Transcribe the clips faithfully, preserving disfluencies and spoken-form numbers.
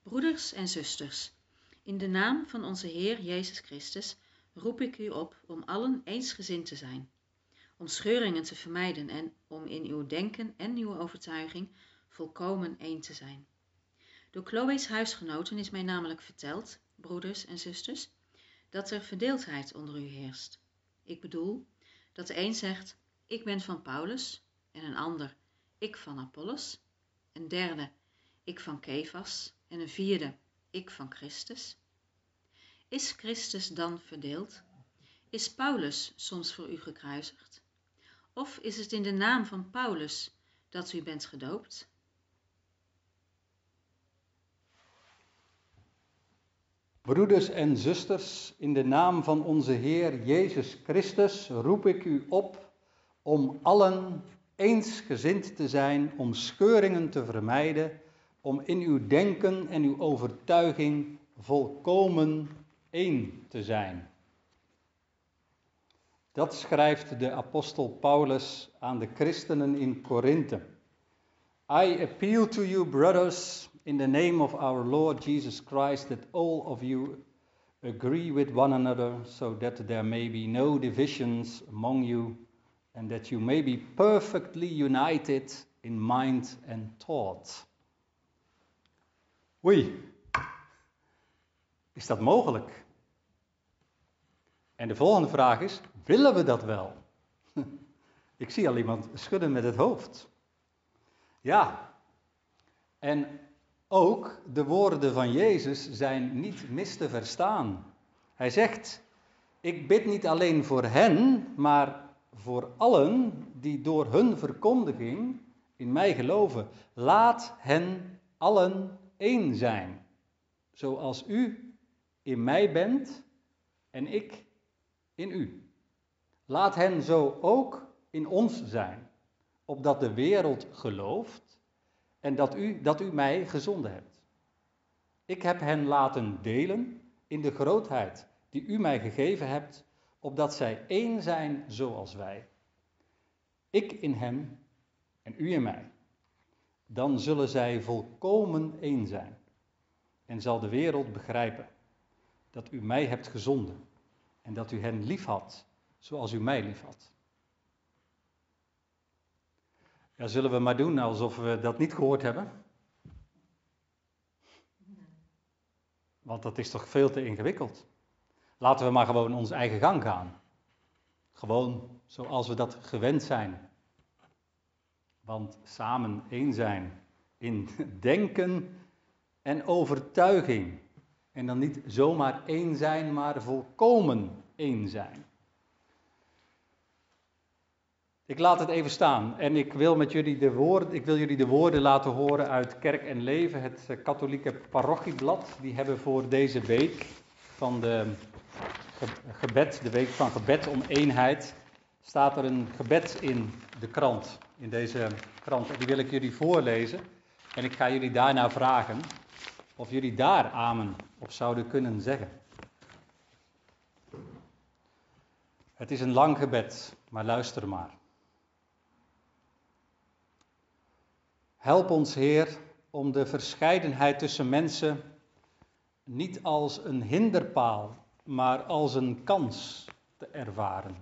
Broeders en zusters, in de naam van onze Heer Jezus Christus roep ik u op om allen eensgezind te zijn, om scheuringen te vermijden en om in uw denken en uw overtuiging volkomen één te zijn. Door Chloe's huisgenoten is mij namelijk verteld, broeders en zusters, dat er verdeeldheid onder u heerst. Ik bedoel dat de een zegt, ik ben van Paulus, en een ander, ik van Apollos, een derde, ik van Kefas, en een vierde, ik van Christus. Is Christus dan verdeeld? Is Paulus soms voor u gekruisigd? Of is het in de naam van Paulus dat u bent gedoopt? Broeders en zusters, in de naam van onze Heer Jezus Christus roep ik u op om allen eensgezind te zijn, om scheuringen te vermijden, om in uw denken en uw overtuiging volkomen één te zijn. Dat schrijft de apostel Paulus aan de christenen in Korinthe. I appeal to you, brothers, in the name of our Lord Jesus Christ, that all of you agree with one another, so that there may be no divisions among you, and that you may be perfectly united in mind and thought. Oei, is dat mogelijk? En de volgende vraag is, willen we dat wel? Ik zie al iemand schudden met het hoofd. Ja, en ook de woorden van Jezus zijn niet mis te verstaan. Hij zegt, ik bid niet alleen voor hen, maar voor allen die door hun verkondiging in mij geloven. Laat hen allen één zijn, zoals u in mij bent en ik in u. Laat hen zo ook in ons zijn, opdat de wereld gelooft en dat u, dat u mij gezonden hebt. Ik heb hen laten delen in de grootheid die u mij gegeven hebt, opdat zij één zijn zoals wij. Ik in hen en u in mij. Dan zullen zij volkomen één zijn en zal de wereld begrijpen dat u mij hebt gezonden en dat u hen lief had zoals u mij lief had. Ja, zullen we maar doen alsof we dat niet gehoord hebben? Want dat is toch veel te ingewikkeld. Laten we maar gewoon onze eigen gang gaan. Gewoon zoals we dat gewend zijn. Want samen één zijn in denken en overtuiging. En dan niet zomaar één zijn, maar volkomen één zijn. Ik laat het even staan en ik wil met jullie de woorden, ik wil jullie de woorden laten horen uit Kerk en Leven, het katholieke parochieblad. Die hebben voor deze week van de gebed, de week van gebed om eenheid, staat er een gebed in de krant, in deze krant. En die wil ik jullie voorlezen en ik ga jullie daarna vragen of jullie daar amen op zouden kunnen zeggen. Het is een lang gebed, maar luister maar. Help ons, Heer, om de verscheidenheid tussen mensen niet als een hinderpaal, maar als een kans te ervaren.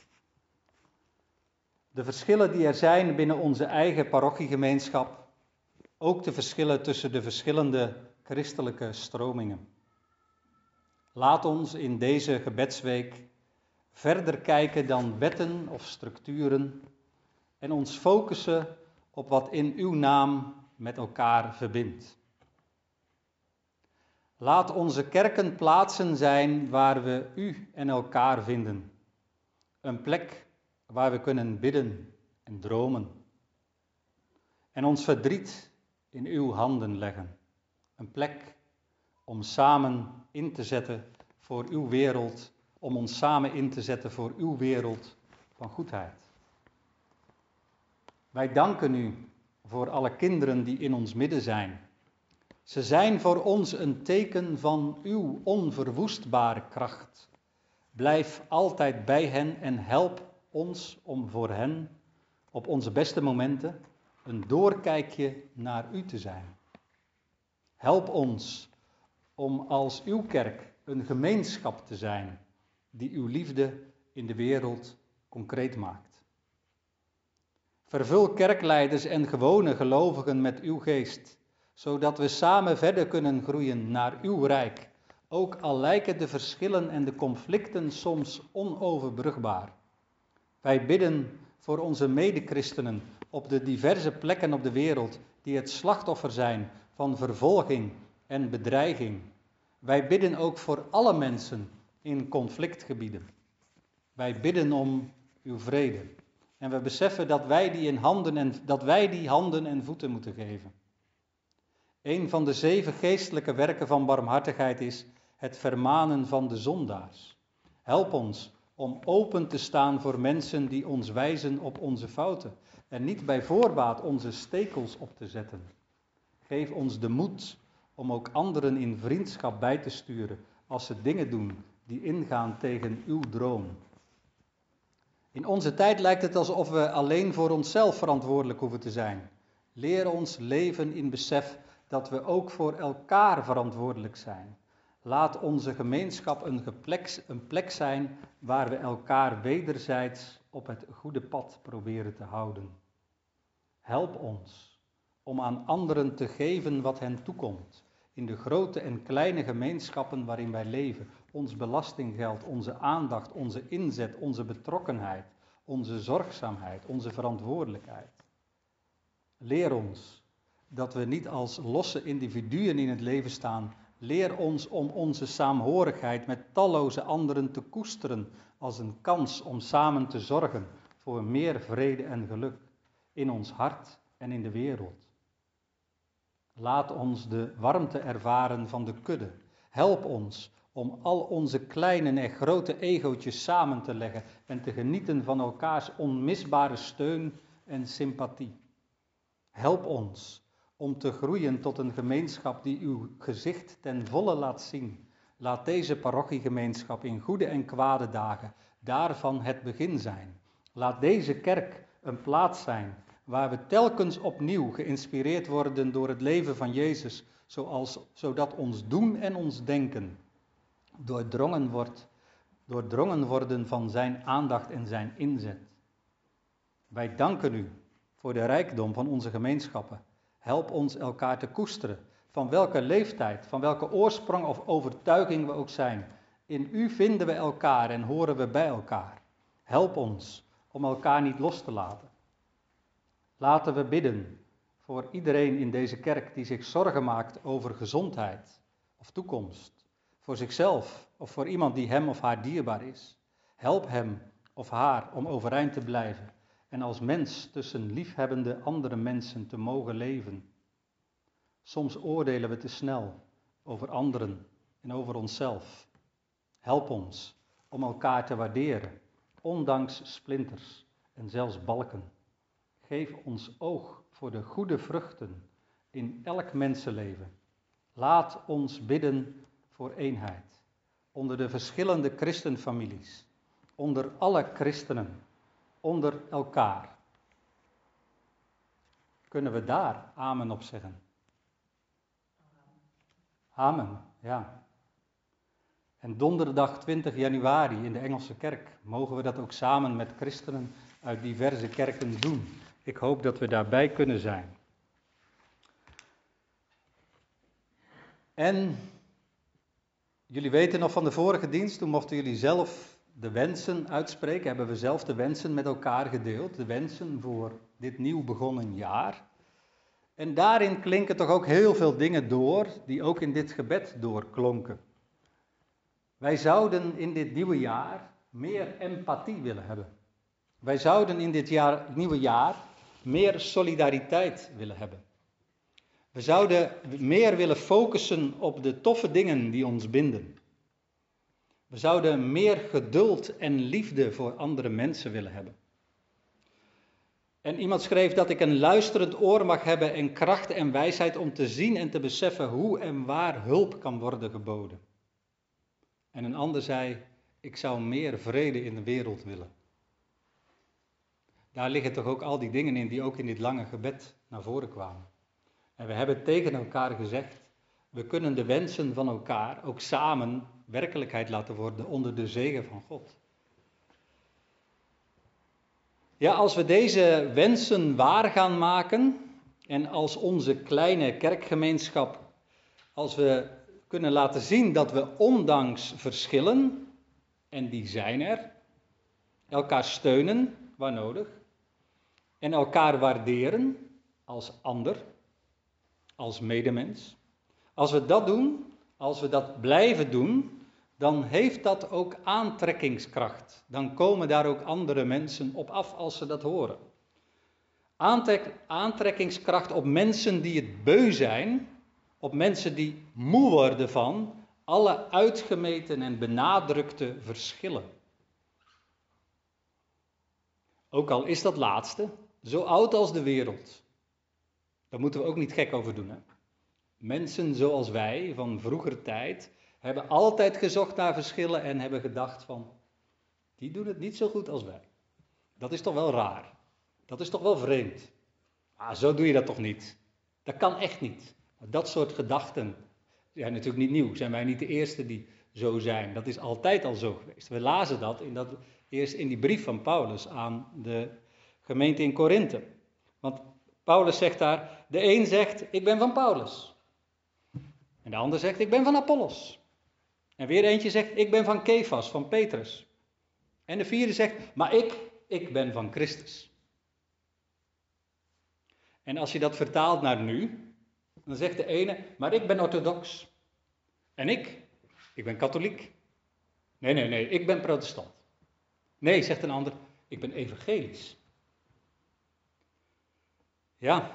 De verschillen die er zijn binnen onze eigen parochiegemeenschap, ook de verschillen tussen de verschillende christelijke stromingen. Laat ons in deze gebedsweek verder kijken dan wetten of structuren en ons focussen op wat in uw naam met elkaar verbindt. Laat onze kerken plaatsen zijn waar we u en elkaar vinden. Een plek waar we kunnen bidden en dromen. En ons verdriet in uw handen leggen. Een plek om samen in te zetten voor uw wereld, om ons samen in te zetten voor uw wereld van goedheid. Wij danken u voor alle kinderen die in ons midden zijn. Ze zijn voor ons een teken van uw onverwoestbare kracht. Blijf altijd bij hen en help ons om voor hen op onze beste momenten een doorkijkje naar u te zijn. Help ons om als uw kerk een gemeenschap te zijn die uw liefde in de wereld concreet maakt. Vervul kerkleiders en gewone gelovigen met uw geest, zodat we samen verder kunnen groeien naar uw rijk, ook al lijken de verschillen en de conflicten soms onoverbrugbaar. Wij bidden voor onze medechristenen op de diverse plekken op de wereld die het slachtoffer zijn van vervolging en bedreiging. Wij bidden ook voor alle mensen in conflictgebieden. Wij bidden om uw vrede. En we beseffen dat wij die, in handen en, dat wij die handen en voeten moeten geven. Een van de zeven geestelijke werken van barmhartigheid is het vermanen van de zondaars. Help ons om open te staan voor mensen die ons wijzen op onze fouten en niet bij voorbaat onze stekels op te zetten. Geef ons de moed om ook anderen in vriendschap bij te sturen als ze dingen doen die ingaan tegen uw droom. In onze tijd lijkt het alsof we alleen voor onszelf verantwoordelijk hoeven te zijn. Leer ons leven in besef dat we ook voor elkaar verantwoordelijk zijn. Laat onze gemeenschap een, geplek, een plek zijn waar we elkaar wederzijds op het goede pad proberen te houden. Help ons om aan anderen te geven wat hen toekomt. In de grote en kleine gemeenschappen waarin wij leven. Ons belastinggeld, onze aandacht, onze inzet, onze betrokkenheid, onze zorgzaamheid, onze verantwoordelijkheid. Leer ons dat we niet als losse individuen in het leven staan. Leer ons om onze saamhorigheid met talloze anderen te koesteren als een kans om samen te zorgen voor meer vrede en geluk in ons hart en in de wereld. Laat ons de warmte ervaren van de kudde. Help ons om al onze kleine en grote egootjes samen te leggen en te genieten van elkaars onmisbare steun en sympathie. Help ons om te groeien tot een gemeenschap die uw gezicht ten volle laat zien. Laat deze parochiegemeenschap in goede en kwade dagen daarvan het begin zijn. Laat deze kerk een plaats zijn waar we telkens opnieuw geïnspireerd worden door het leven van Jezus, zoals, zodat ons doen en ons denken doordrongen wordt, doordrongen worden van zijn aandacht en zijn inzet. Wij danken u voor de rijkdom van onze gemeenschappen. Help ons elkaar te koesteren, van welke leeftijd, van welke oorsprong of overtuiging we ook zijn. In u vinden we elkaar en horen we bij elkaar. Help ons om elkaar niet los te laten. Laten we bidden voor iedereen in deze kerk die zich zorgen maakt over gezondheid of toekomst. Voor zichzelf of voor iemand die hem of haar dierbaar is. Help hem of haar om overeind te blijven en als mens tussen liefhebbende andere mensen te mogen leven. Soms oordelen we te snel over anderen en over onszelf. Help ons om elkaar te waarderen, ondanks splinters en zelfs balken. Geef ons oog voor de goede vruchten in elk mensenleven. Laat ons bidden voor eenheid, onder de verschillende christenfamilies, onder alle christenen, onder elkaar. Kunnen we daar amen op zeggen? Amen, ja. En donderdag twintig januari in de Engelse kerk mogen we dat ook samen met christenen uit diverse kerken doen. Ik hoop dat we daarbij kunnen zijn. En jullie weten nog van de vorige dienst, toen mochten jullie zelf de wensen uitspreken. Hebben we zelf de wensen met elkaar gedeeld. De wensen voor dit nieuw begonnen jaar. En daarin klinken toch ook heel veel dingen door, die ook in dit gebed doorklonken. Wij zouden in dit nieuwe jaar meer empathie willen hebben. Wij zouden in dit jaar, nieuwe jaar meer solidariteit willen hebben. We zouden meer willen focussen op de toffe dingen die ons binden. We zouden meer geduld en liefde voor andere mensen willen hebben. En iemand schreef dat ik een luisterend oor mag hebben en kracht en wijsheid om te zien en te beseffen hoe en waar hulp kan worden geboden. En een ander zei, ik zou meer vrede in de wereld willen. Daar liggen toch ook al die dingen in die ook in dit lange gebed naar voren kwamen. En we hebben tegen elkaar gezegd, We kunnen de wensen van elkaar ook samen werkelijkheid laten worden onder de zegen van God. Ja, als we deze wensen waar gaan maken en als onze kleine kerkgemeenschap, als we kunnen laten zien dat we ondanks verschillen, en die zijn er, elkaar steunen waar nodig en elkaar waarderen als ander, als medemens. Als we dat doen, als we dat blijven doen, dan heeft dat ook aantrekkingskracht. Dan komen daar ook andere mensen op af als ze dat horen. Aantrek, aantrekkingskracht op mensen die het beu zijn, op mensen die moe worden van alle uitgemeten en benadrukte verschillen. Ook al is dat laatste zo oud als de wereld. Daar moeten we ook niet gek over doen. Hè? Mensen zoals wij van vroeger tijd hebben altijd gezocht naar verschillen en hebben gedacht van, die doen het niet zo goed als wij. Dat is toch wel raar. Dat is toch wel vreemd. Ah, zo doe je dat toch niet. Dat kan echt niet. Dat soort gedachten zijn natuurlijk niet nieuw. Zijn wij niet de eerste die zo zijn. Dat is altijd al zo geweest. We lazen dat, in dat eerst in die brief van Paulus aan de gemeente in Korinthe. Want Paulus zegt daar, de een zegt, ik ben van Paulus. En de ander zegt, ik ben van Apollos. En weer eentje zegt, ik ben van Kefas, van Petrus. En de vierde zegt, maar ik, ik ben van Christus. En als je dat vertaalt naar nu, dan zegt de ene, maar ik ben orthodox. En ik, ik ben katholiek. Nee, nee, nee, ik ben protestant. Nee, zegt een ander, ik ben evangelisch. Ja,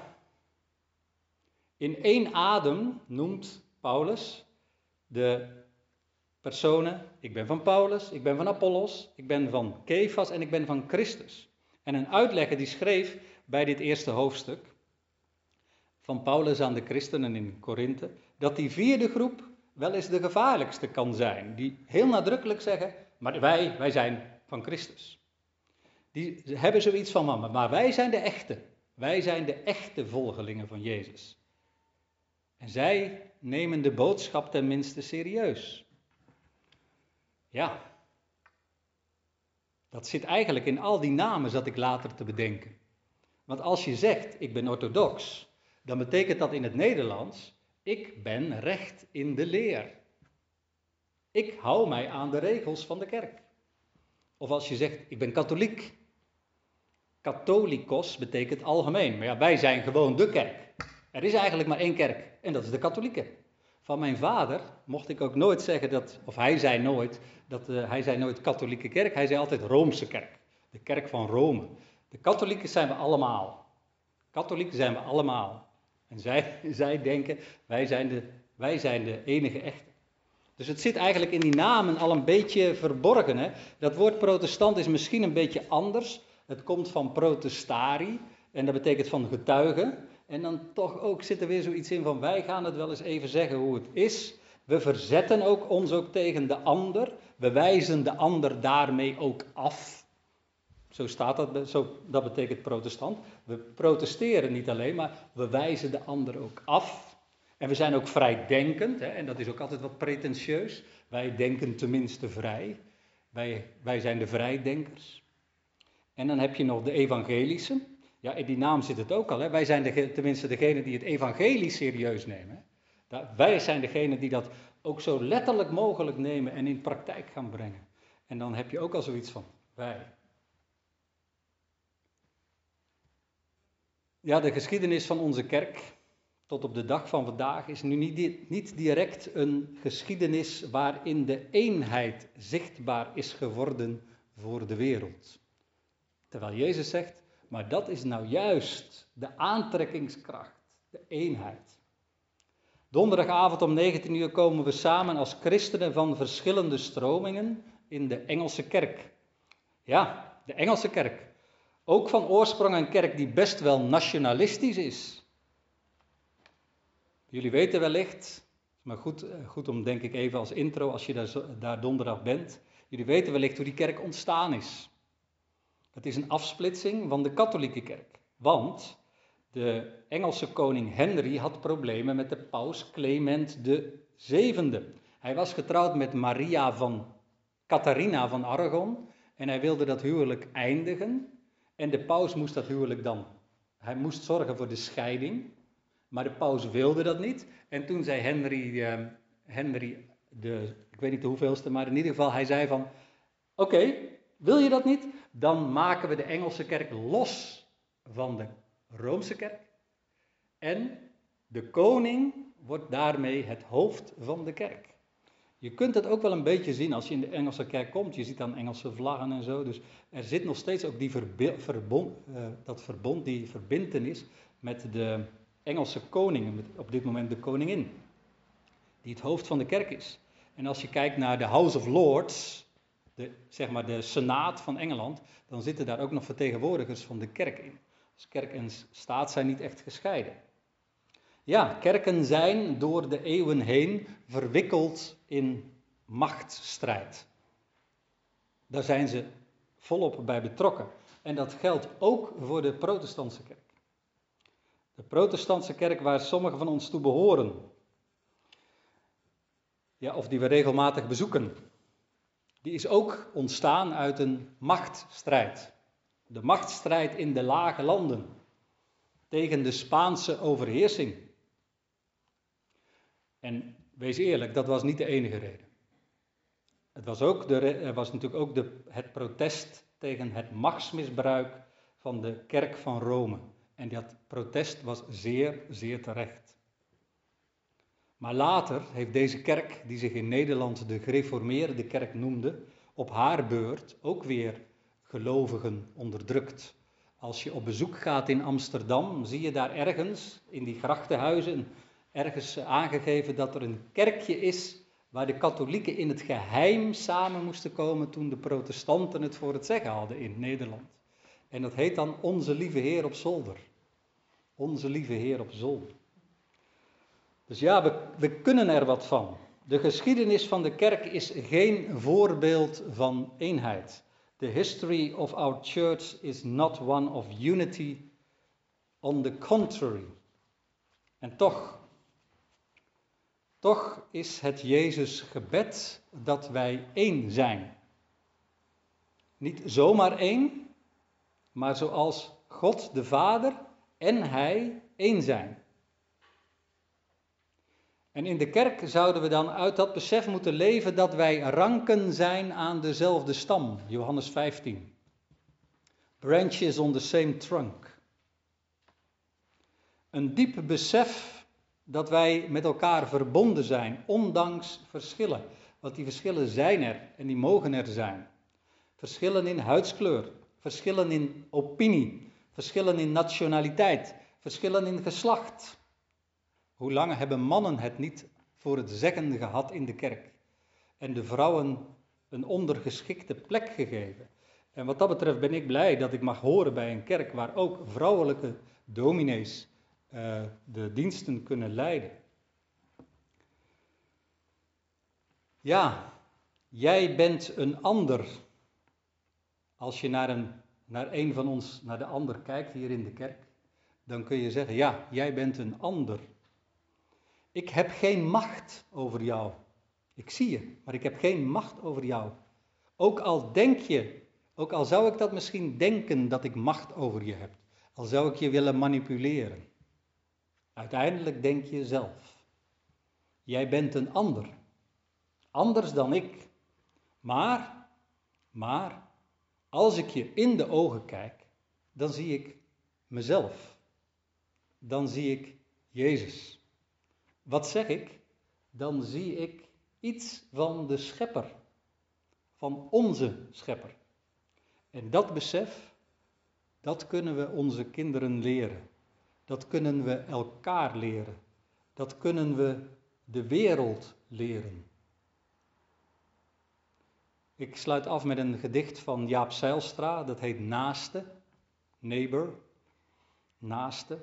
in één adem noemt Paulus de personen, ik ben van Paulus, ik ben van Apollos, ik ben van Kefas en ik ben van Christus. En een uitlegger die schreef bij dit eerste hoofdstuk van Paulus aan de christenen in Korinthe, dat die vierde groep wel eens de gevaarlijkste kan zijn. Die heel nadrukkelijk zeggen, maar wij, wij zijn van Christus. Die hebben zoiets van, maar wij zijn de echte. Wij zijn de echte volgelingen van Jezus. En zij nemen de boodschap tenminste serieus. Ja, dat zit eigenlijk in al die namen, zat ik later te bedenken. Want als je zegt, ik ben orthodox, dan betekent dat in het Nederlands, ik ben recht in de leer. Ik hou mij aan de regels van de kerk. Of als je zegt, ik ben katholiek. Katholikos betekent algemeen, maar ja, wij zijn gewoon de kerk. Er is eigenlijk maar één kerk en dat is de katholieke. Van mijn vader mocht ik ook nooit zeggen dat, of hij zei nooit, dat uh, hij zei nooit katholieke kerk, hij zei altijd Roomse kerk. De kerk van Rome. De katholieken zijn we allemaal. Katholieken zijn we allemaal. En zij, zij denken, wij zijn, de, wij zijn de enige echte. Dus het zit eigenlijk in die namen al een beetje verborgen. Hè? Dat woord protestant is misschien een beetje anders. Het komt van protestari en dat betekent van getuige. En dan toch ook zit er weer zoiets in van wij gaan het wel eens even zeggen hoe het is. We verzetten ook ons ook tegen de ander. We wijzen de ander daarmee ook af. Zo staat dat, zo, dat betekent protestant. We protesteren niet alleen, maar we wijzen de ander ook af. En we zijn ook vrijdenkend, hè, en dat is ook altijd wat pretentieus. Wij denken tenminste vrij. Wij, wij zijn de vrijdenkers. En dan heb je nog de evangelische. Ja, in die naam zit het ook al. Hè. Wij zijn de, tenminste degene die het evangelie serieus nemen. Hè. Wij zijn degene die dat ook zo letterlijk mogelijk nemen en in praktijk gaan brengen. En dan heb je ook al zoiets van wij. Ja, de geschiedenis van onze kerk tot op de dag van vandaag is nu niet, niet direct een geschiedenis waarin de eenheid zichtbaar is geworden voor de wereld. Terwijl Jezus zegt, maar dat is nou juist de aantrekkingskracht, de eenheid. Donderdagavond om negentien uur komen we samen als christenen van verschillende stromingen in de Engelse kerk. Ja, de Engelse kerk. Ook van oorsprong een kerk die best wel nationalistisch is. Jullie weten wellicht, maar goed, goed om denk ik even als intro als je daar, daar donderdag bent. Jullie weten wellicht hoe die kerk ontstaan is. Het is een afsplitsing van de katholieke kerk. Want De Engelse koning Henry had problemen met de paus Clement de zevende. Hij was getrouwd met Maria van Catharina van Aragon en hij wilde dat huwelijk eindigen. En de paus moest dat huwelijk dan, hij moest zorgen voor de scheiding, maar de paus wilde dat niet. En toen zei Henry, uh, Henry de, ik weet niet de hoeveelste, maar in ieder geval, hij zei van, oké, okay, wil je dat niet? Dan maken we de Engelse kerk los van de Roomse kerk. En de koning wordt daarmee het hoofd van de kerk. Je kunt het ook wel een beetje zien als je in de Engelse kerk komt. Je ziet dan Engelse vlaggen en zo. Dus er zit nog steeds ook die verbi- verbond, uh, dat verbond, die verbintenis met de Engelse koning. Met op dit moment de koningin. Die het hoofd van de kerk is. En als je kijkt naar de House of Lords, de, zeg maar de Senaat van Engeland, dan zitten daar ook nog vertegenwoordigers van de kerk in. Dus kerk en staat zijn niet echt gescheiden. Ja, kerken zijn door de eeuwen heen verwikkeld in machtsstrijd. Daar zijn ze volop bij betrokken. En dat geldt ook voor de protestantse kerk. De protestantse kerk waar sommigen van ons toe behoren. Ja, of die we regelmatig bezoeken. Die is ook ontstaan uit een machtsstrijd. De machtsstrijd in de lage landen. Tegen de Spaanse overheersing. En wees eerlijk, dat was niet de enige reden. Het was, ook de, er was natuurlijk ook de, het protest tegen het machtsmisbruik van de kerk van Rome. En dat protest was zeer, zeer terecht. Maar later heeft deze kerk, die zich in Nederland de gereformeerde kerk noemde, op haar beurt ook weer gelovigen onderdrukt. Als je op bezoek gaat in Amsterdam, zie je daar ergens in die grachtenhuizen ergens aangegeven dat er een kerkje is waar de katholieken in het geheim samen moesten komen toen de protestanten het voor het zeggen hadden in Nederland. En dat heet dan Onze Lieve Heer op Zolder. Onze Lieve Heer op Zolder. Dus ja, we, we kunnen er wat van. De geschiedenis van de kerk is geen voorbeeld van eenheid. The history of our church is not one of unity, on the contrary. En toch, toch is het Jezus gebed dat wij één zijn. Niet zomaar één, maar zoals God de Vader en Hij één zijn. En in de kerk zouden we dan uit dat besef moeten leven dat wij ranken zijn aan dezelfde stam. Johannes vijftien. Branches on the same trunk. Een diep besef dat wij met elkaar verbonden zijn, ondanks verschillen. Want die verschillen zijn er en die mogen er zijn. Verschillen in huidskleur, verschillen in opinie, verschillen in nationaliteit, verschillen in geslacht. Hoe lang hebben mannen het niet voor het zeggen gehad in de kerk? En de vrouwen een ondergeschikte plek gegeven. En wat dat betreft ben ik blij dat ik mag horen bij een kerk waar ook vrouwelijke dominees uh, de diensten kunnen leiden. Ja, jij bent een ander. Als je naar een, naar een van ons, naar de ander kijkt hier in de kerk, dan kun je zeggen, ja, jij bent een ander. Ik heb geen macht over jou. Ik zie je, maar ik heb geen macht over jou. Ook al denk je, ook al zou ik dat misschien denken dat ik macht over je heb. Al zou ik je willen manipuleren. Uiteindelijk denk je zelf. Jij bent een ander. Anders dan ik. Maar, maar, als ik je in de ogen kijk, dan zie ik mezelf. Dan zie ik Jezus. Wat zeg ik? Dan zie ik iets van de schepper. Van onze schepper. En dat besef, dat kunnen we onze kinderen leren. Dat kunnen we elkaar leren. Dat kunnen we de wereld leren. Ik sluit af met een gedicht van Jaap Zijlstra, dat heet Naaste, Neighbor, Naaste.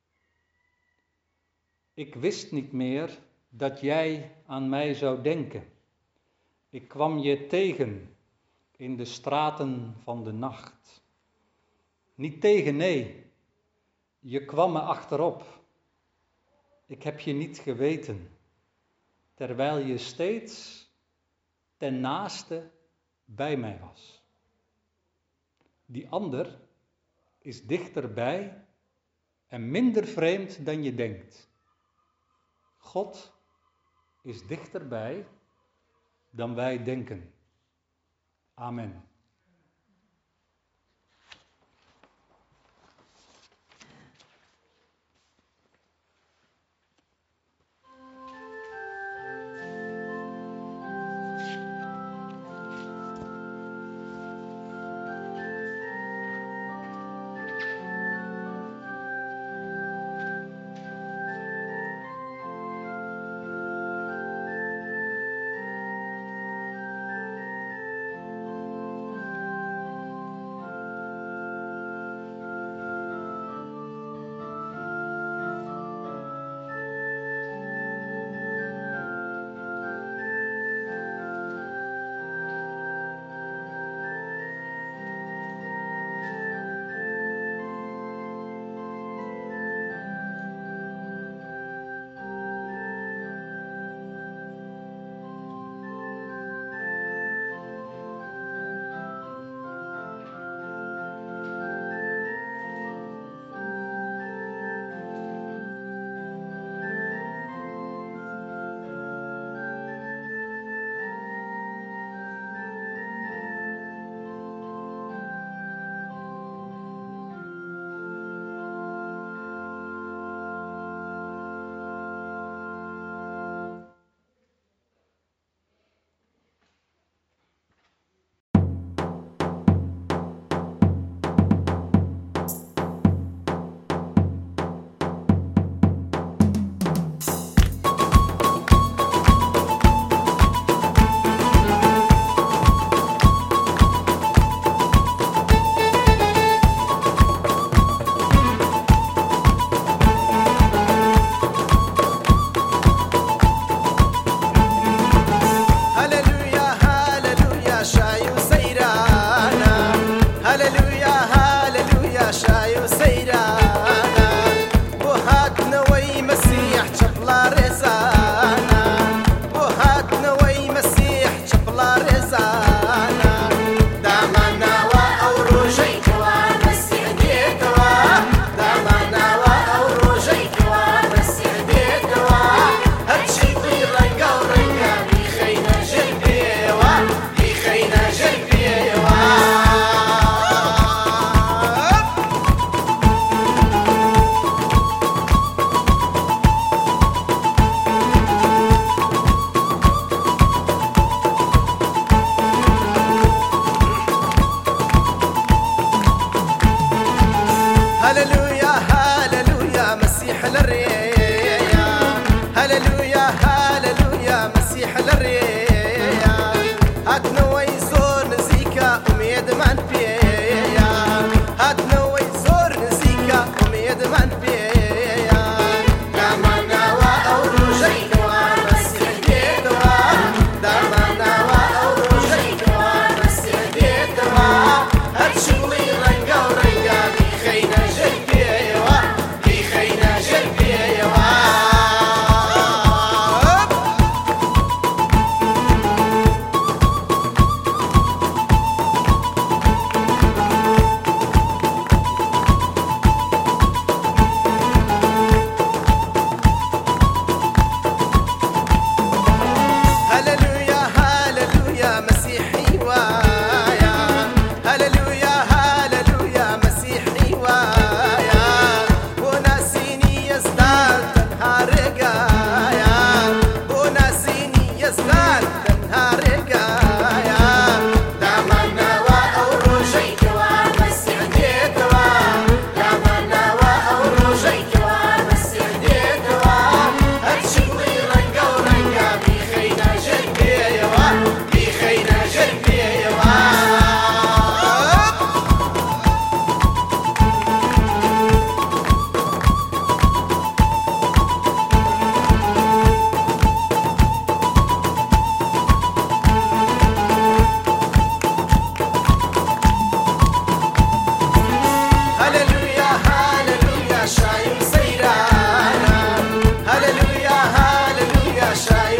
Ik wist niet meer dat jij aan mij zou denken. Ik kwam je tegen in de straten van de nacht. Niet tegen, nee, Je kwam me achterop. Ik heb je niet geweten, terwijl je steeds ten naaste bij mij was. Die ander is dichterbij en minder vreemd dan je denkt. God is dichterbij dan wij denken. Amen.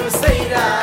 say that.